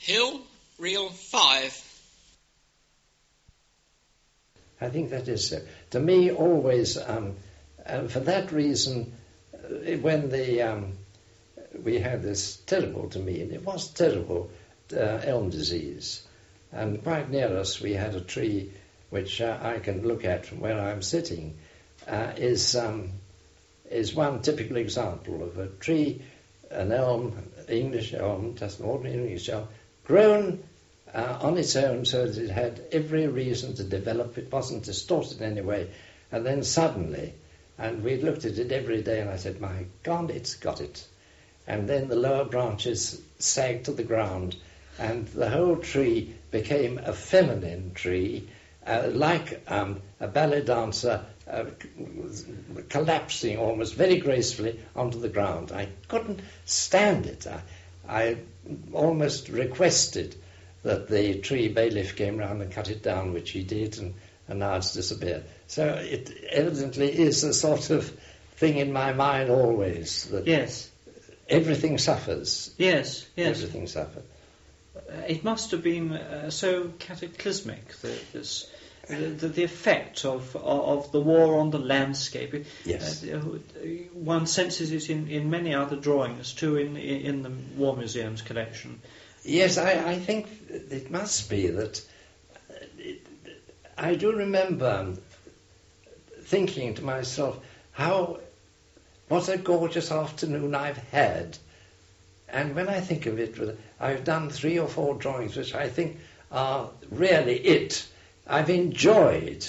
Hill, reel 5. I think that is so. To me, always, for that reason, when we had this terrible, to me, and it was terrible, elm disease, and quite near us we had a tree which I can look at from where I'm sitting, is one typical example of a tree, an elm, English elm, just an ordinary English elm, grown on its own so that it had every reason to develop. It wasn't distorted in any way. And then suddenly, and we looked at it every day, and I said, my God, it's got it. And then the lower branches sagged to the ground, and the whole tree became a feminine tree, like a ballet dancer collapsing almost very gracefully onto the ground. I couldn't stand it. I almost requested that the tree bailiff came round and cut it down, which he did, and now it's disappeared. So it evidently is a sort of thing in my mind always, that yes, everything suffers. Yes. Everything suffers. It must have been so cataclysmic, the effect of the war on the landscape. Yes. One senses it in many other drawings too, in the War Museum's collection. Yes, I think it must be that. I do remember thinking to myself, what a gorgeous afternoon I've had. And when I think of it, I've done 3 or 4 drawings which I think are really it. I've enjoyed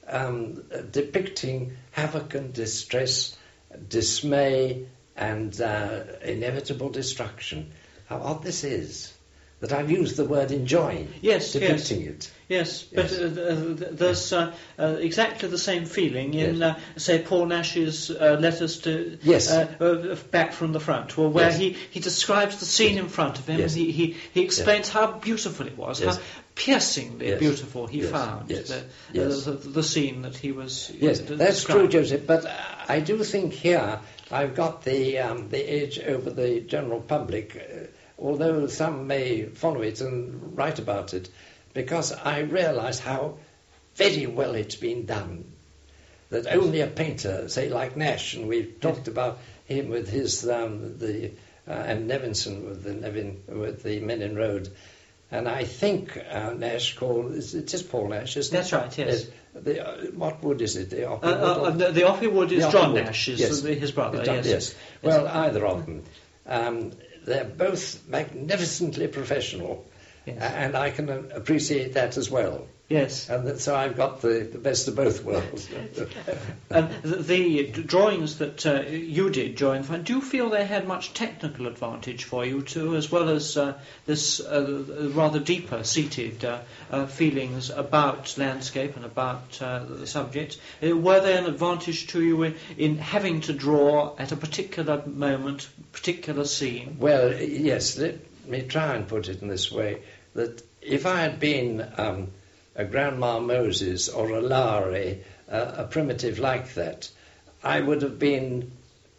depicting havoc and distress, dismay, and inevitable destruction. How odd this is, that I've used the word enjoying, depicting it. Yes, but there's exactly the same feeling in, say, Paul Nash's letters to Back from the Front, where he describes the scene in front of him, and he explains how beautiful it was, how piercingly beautiful he found the scene that he was. Yes, that's true, Joseph. But I do think here I've got the edge over the general public, although some may follow it and write about it, because I realise how very well it's been done. That only a painter, say like Nash, and we've talked about him with his and Nevinson with the Men in Road, and I think Nash called it is Paul Nash, isn't it? That's right. Yes. What wood is it? The Offy wood is John Nash, his brother. Yes. Well, either of them. They're both magnificently professional, and I can appreciate that as well. Yes. And so I've got the best of both worlds. And the drawings that you did during the fight, do you feel they had much technical advantage for you too, as well as this rather deeper seated feelings about landscape and about the subject? Were they an advantage to you in having to draw at a particular moment, particular scene? Well, yes, let me try and put it in this way, that if I had been a Grandma Moses or a Lowry, a primitive like that, I would have been,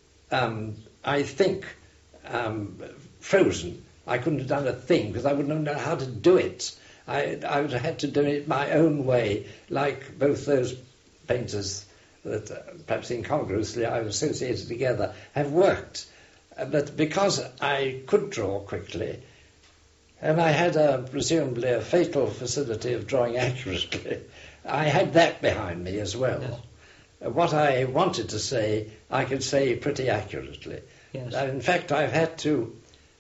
I think, frozen. I couldn't have done a thing because I wouldn't have known how to do it. I would have had to do it my own way, like both those painters that perhaps incongruously I've associated together have worked. But because I could draw quickly, and I had presumably a fatal facility of drawing accurately, I had that behind me as well. Yes. What I wanted to say, I could say pretty accurately. Yes. In fact, I've had to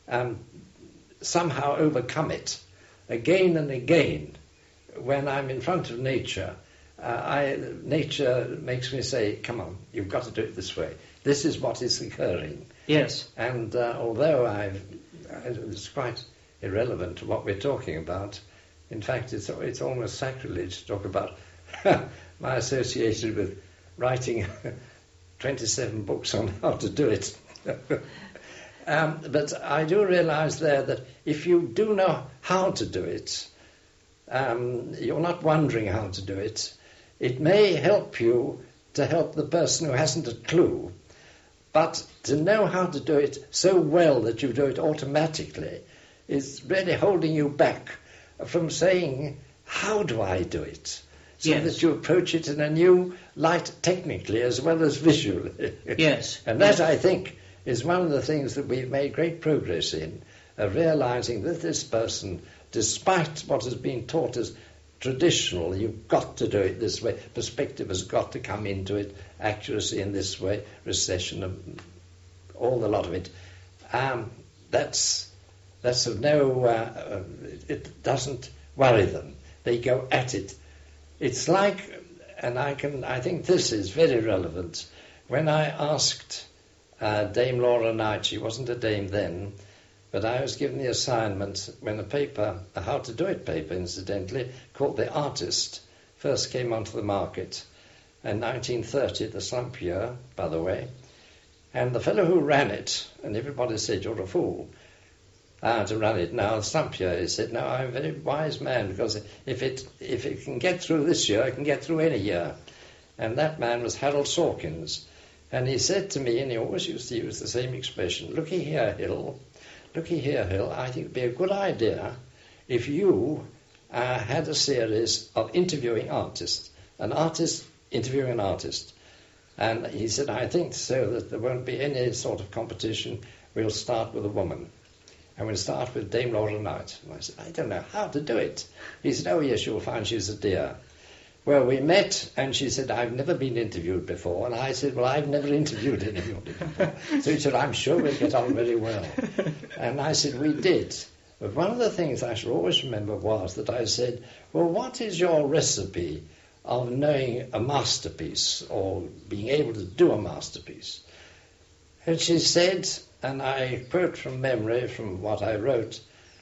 somehow overcome it again and again. When I'm in front of nature, nature makes me say, come on, you've got to do it this way. This is what is occurring. Yes. And although it's quite irrelevant to what we're talking about. In fact, it's almost sacrilege to talk about my association with writing 27 books on how to do it. But I do realise there that if you do know how to do it, you're not wondering how to do it. It may help you to help the person who hasn't a clue, but to know how to do it so well that you do it automatically is really holding you back from saying, how do I do it? So Yes. that you approach it in a new light, technically as well as visually. Yes. And that, I think, is one of the things that we've made great progress in, realizing that this person, despite what has been taught as traditional, you've got to do it this way, perspective has got to come into it, accuracy in this way, recession, all the lot of it. That's of no, it doesn't worry them. They go at it. It's like, and I think this is very relevant, when I asked Dame Laura Knight, she wasn't a dame then, but I was given the assignment when a paper, a How to Do It paper, incidentally, called The Artist, first came onto the market in 1930, the slump year, by the way, and the fellow who ran it, and everybody said, you're a fool to run it now, the slump year, he said, no, I'm a very wise man, because if it can get through this year, it can get through any year. And that man was Harold Sawkins. And he said to me, and he always used to use the same expression, looky here, Hill, I think it'd be a good idea if you had a series of interviewing artists, an artist interviewing an artist. And he said, I think so that there won't be any sort of competition. We'll start with a woman. And we'll start with Dame Laura Knight. And I said, I don't know how to do it. He said, oh yes, you'll find she's a dear. Well, we met, and she said, I've never been interviewed before. And I said, well, I've never interviewed anybody before. So he said, I'm sure we'll get on very well. And I said, we did. But one of the things I shall always remember was that I said, well, what is your recipe of knowing a masterpiece or being able to do a masterpiece? And she said, and I quote from memory from what I wrote,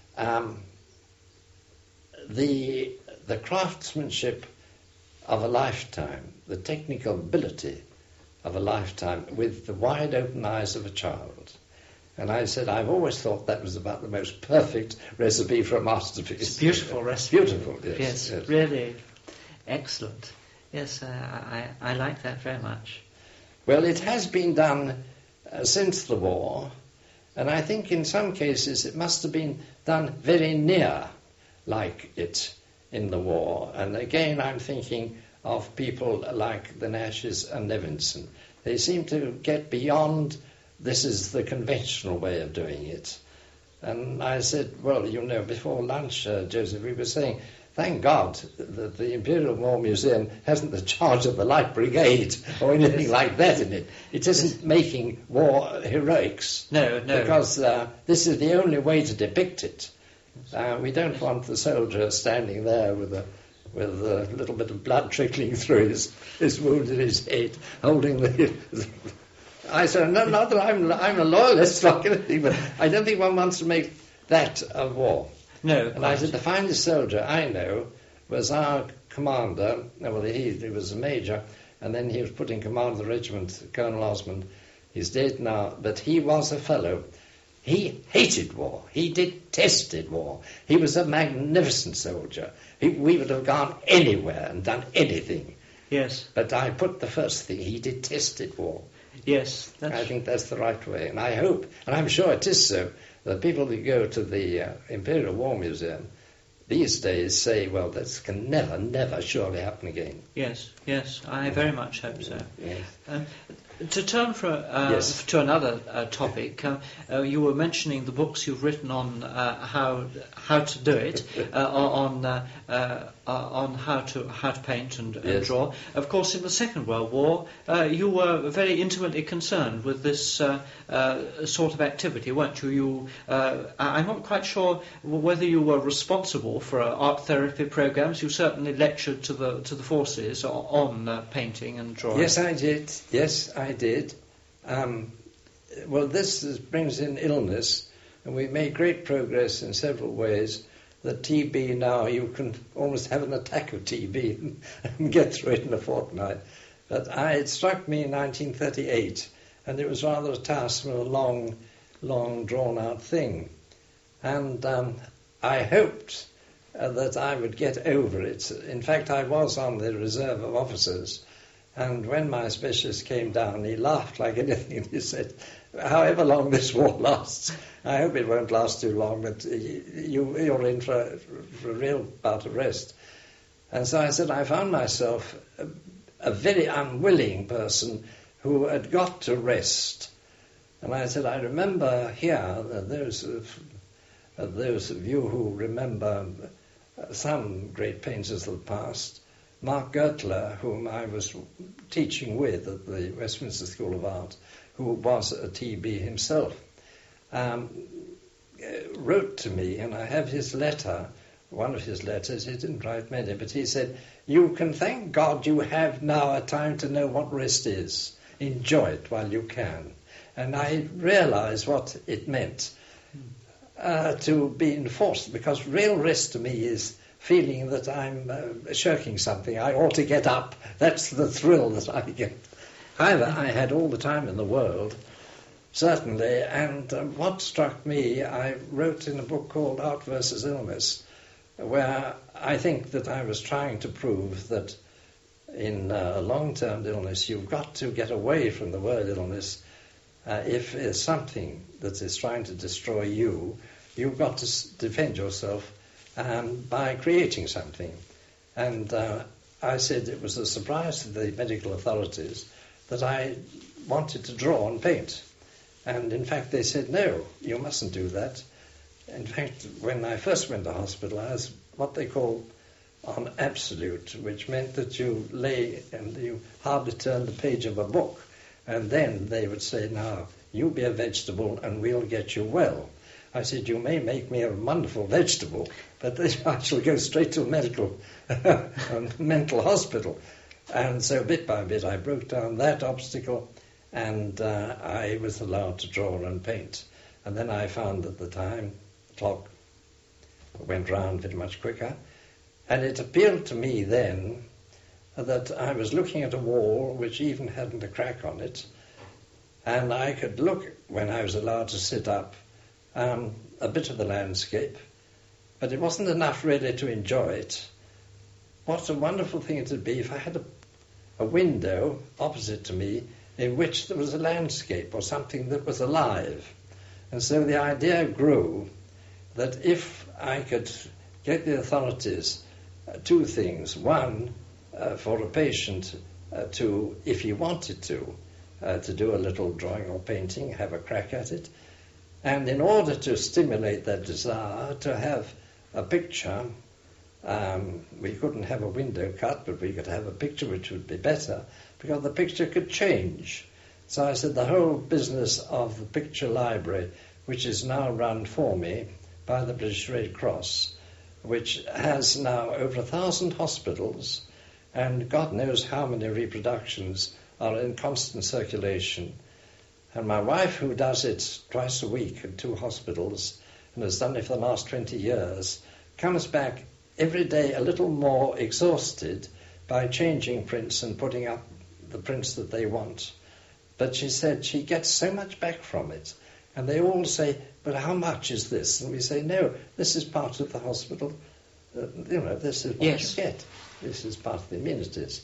the craftsmanship of a lifetime, the technical ability of a lifetime with the wide open eyes of a child. And I said, I've always thought that was about the most perfect recipe for a masterpiece. It's a beautiful recipe. Beautiful, yes. Yes, really excellent. Yes, I like that very much. Well, it has been done since the war, and I think in some cases it must have been done very near like it in the war. And again, I'm thinking of people like the Nashes and Levinson. They seem to get beyond, this is the conventional way of doing it. And I said, well, you know, before lunch, Joseph, we were saying, thank God that the Imperial War Museum hasn't the charge of the Light Brigade or anything like that in it. It isn't making war heroics. No. Because this is the only way to depict it. We don't want the soldier standing there with a little bit of blood trickling through his wound in his head, holding the... I said, no, not that I'm a loyalist, like anything, but I don't think one wants to make that a war. No. And I said, the finest soldier I know was our commander. Well, he was a major, and then he was put in command of the regiment, Colonel Osmond. He's dead now, but he was a fellow. He hated war. He detested war. He was a magnificent soldier. We would have gone anywhere and done anything. Yes. But I put the first thing, he detested war. Yes. I think that's the right way. And I hope, and I'm sure it is so, that people who go to the Imperial War Museum these days say, well, this can never surely happen again. Yes, I very much hope so. Yes. To turn to another topic, you were mentioning the books you've written on how to do it, on how to paint and draw. Of course, in the Second World War, you were very intimately concerned with this sort of activity, weren't you? I'm not quite sure whether you were responsible for art therapy programs. You certainly lectured to the forces on painting and drawing. Yes, I did. Well, this brings in illness, and we've made great progress in several ways. The TB now, you can almost have an attack of TB and get through it in a fortnight. But it struck me in 1938, and it was rather a tiresome, a long, drawn-out thing. And I hoped that I would get over it. In fact, I was on the reserve of officers, And when my specialist came down, he laughed like anything, and he said, however long this war lasts, I hope it won't last too long, but you're in for a real bout of rest. And so I said, I found myself a very unwilling person who had got to rest. And I said, I remember here, those of you who remember some great painters of the past, Mark Gertler, whom I was teaching with at the Westminster School of Art, who was a TB himself, wrote to me, and I have his letter, one of his letters. He didn't write many, but he said, you can thank God you have now a time to know what rest is. Enjoy it while you can. And I realized what it meant to be enforced, because real rest to me is feeling that I'm shirking something. I ought to get up. That's the thrill that I get. However, I had all the time in the world, certainly, and what struck me, I wrote in a book called Art versus Illness, where I think that I was trying to prove that in a long-term illness, you've got to get away from the word illness. If there's something that is trying to destroy you, you've got to defend yourself by creating something. And I said it was a surprise to the medical authorities that I wanted to draw and paint. And in fact, they said, no, you mustn't do that. In fact, when I first went to hospital, I was what they call on absolute, which meant that you lay and you hardly turned the page of a book. And then they would say, now, you be a vegetable and we'll get you well. I said, you may make me a wonderful vegetable, but I shall go straight to a mental hospital. And so bit by bit I broke down that obstacle, and I was allowed to draw and paint. And then I found that the clock went round very much quicker, and it appealed to me then that I was looking at a wall which even hadn't a crack on it, and I could look, when I was allowed to sit up, a bit of the landscape, but it wasn't enough really to enjoy it. What a wonderful thing it would be if I had a window opposite to me in which there was a landscape or something that was alive. And so the idea grew that if I could get the authorities two things. One, for a patient to, if he wanted to do a little drawing or painting, have a crack at it. And in order to stimulate that desire, to have a picture, we couldn't have a window cut, but we could have a picture which would be better, because the picture could change. So I said the whole business of the picture library, which is now run for me by the British Red Cross, which has now over 1,000 hospitals, and God knows how many reproductions are in constant circulation. And my wife, who does it twice a week in 2 hospitals, and has done it for the last 20 years, comes back every day a little more exhausted by changing prints and putting up the prints that they want. But she said she gets so much back from it. And they all say, but how much is this? And we say, no, this is part of the hospital. This is what you get. This is part of the amenities.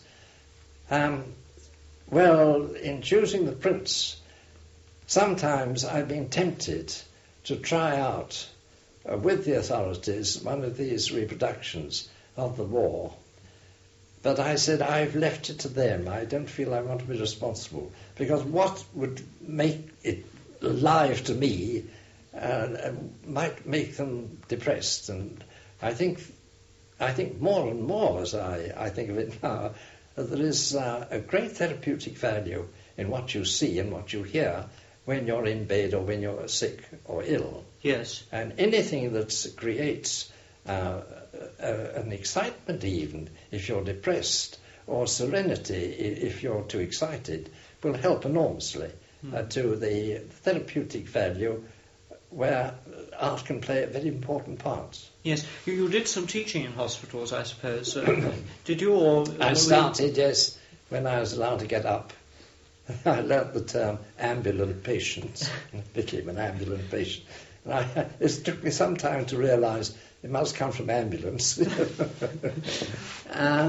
Well, in choosing the prints, sometimes I've been tempted to try out with the authorities one of these reproductions of the war. But I said, I've left it to them. I don't feel I want to be responsible. Because what would make it alive to me might make them depressed. And I think more and more, as I think of it now, that there is a great therapeutic value in what you see and what you hear when you're in bed or when you're sick or ill. Yes. And anything that creates an excitement, even if you're depressed, or serenity if you're too excited, will help enormously to the therapeutic value where art can play a very important part. Yes, you did some teaching in hospitals, I suppose. Did you? Or I started, yes, when I was allowed to get up. I learnt the term ambulant patient, became an ambulant patient. And it took me some time to realise it must come from ambulance.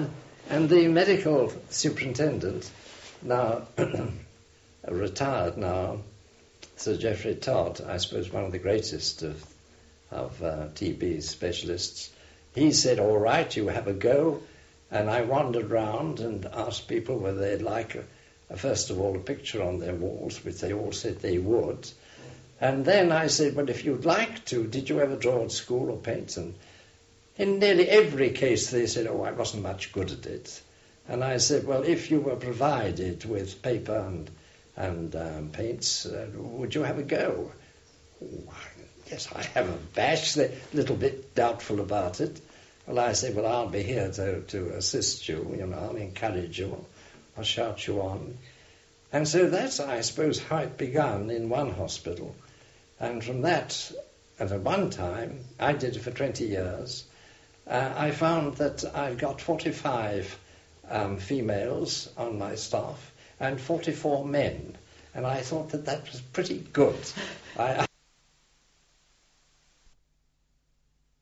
And the medical superintendent, now retired now, Sir Geoffrey Todd, I suppose one of the greatest of TB specialists, he said, all right, you have a go. And I wandered round and asked people whether they'd like, first of all, a picture on their walls, which they all said they would. And then I said, well, if you'd like to, did you ever draw at school or paint? And in nearly every case they said, oh, I wasn't much good at it. And I said, well, if you were provided with paper and paints, would you have a go? Oh, yes, I have a bash. They're a little bit doubtful about it. Well, I said, well, I'll be here to assist you, I'll encourage you, I'll shout you on. And so that's, I suppose, how it began in one hospital. And from that, at one time, I did it for 20 years, I found that I've got 45 females on my staff and 44 men. And I thought that was pretty good. I